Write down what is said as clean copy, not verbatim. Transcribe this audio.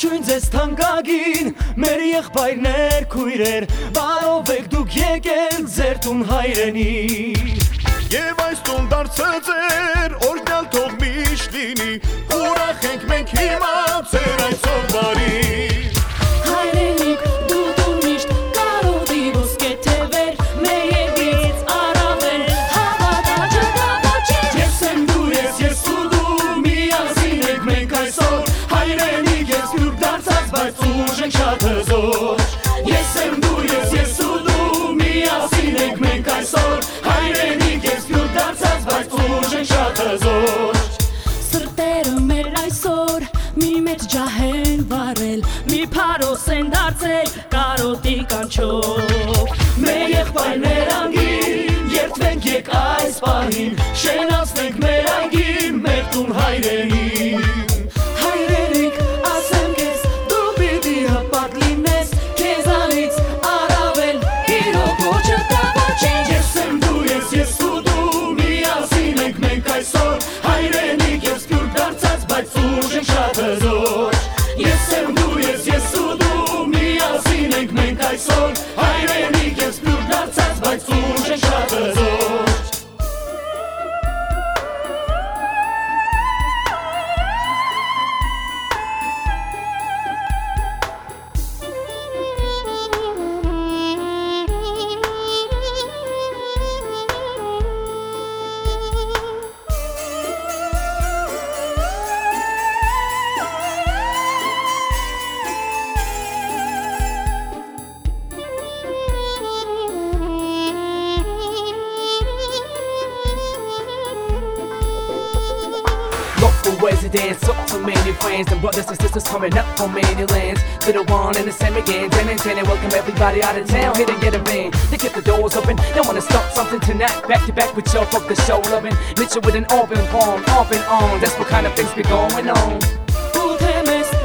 Ողջույն ձեզ թանկագին, մեր եղբայրներ, քույրեր, բարով եք դուք եկել ձեր տուն հայրենի։ Եվ այս տուն դարձը ձեր, օրհնյալ թող միշտ լինի, ուրախ ենք մենք հիմա ձեր այսօր բարի։ Հայրենիք դու տուն միշտ կարոտի ոսկե թևեր, մեր երկրից առավել հավատա չկա ոչինչ։ Ես եմ դու, ես ու դու, միասին ենք մենք այսօր, հայրենիք ես նուրբ դարձած, բայց ուժ ենք շատ հզոր։ Ես եմ դու, ես ու դու, միասին ենք մենք այսօր, հայրենիք ես նուրբ դարձած, բայց ուժ ենք շատ հզոր։ Սրտերը մեր այսօր մի մեծ ջահ են վառել, մի փարոս են դարձել կարոտի կանչով։ Մեր եղբայրներ անգին, երդվենք եկ այս պահին, շենացնենք մեր այգին, մեր տուն հայրենին։ Հայրենիք, ասեմ քեզ, դու պիտի հպարտ լինես, քեզանից առավել իրոք չկա ոչինչ։ Ես եմ դու, ես ու դու, միասին ենք մենք այսօր, հայրենիք ես նուրբ դարձած, բայց ուժ ենք շատ հզոր։ Ես եմ դու, ես ու դու, միասին ենք մենք այսօր, հայրենիք ես նուրբ դարձած, բայց ուժ ենք շատ հզոր։ Residents, so many friends and brothers and sisters coming up from many lands. Little one and the same again, 10 and 10 and welcome everybody out of town here to get a in. They keep the doors open, they wanna start something tonight. Back to back with your fuck the show loving. Lit you with an open palm, off and on. That's what kind of things be going on. Ու թե մեզ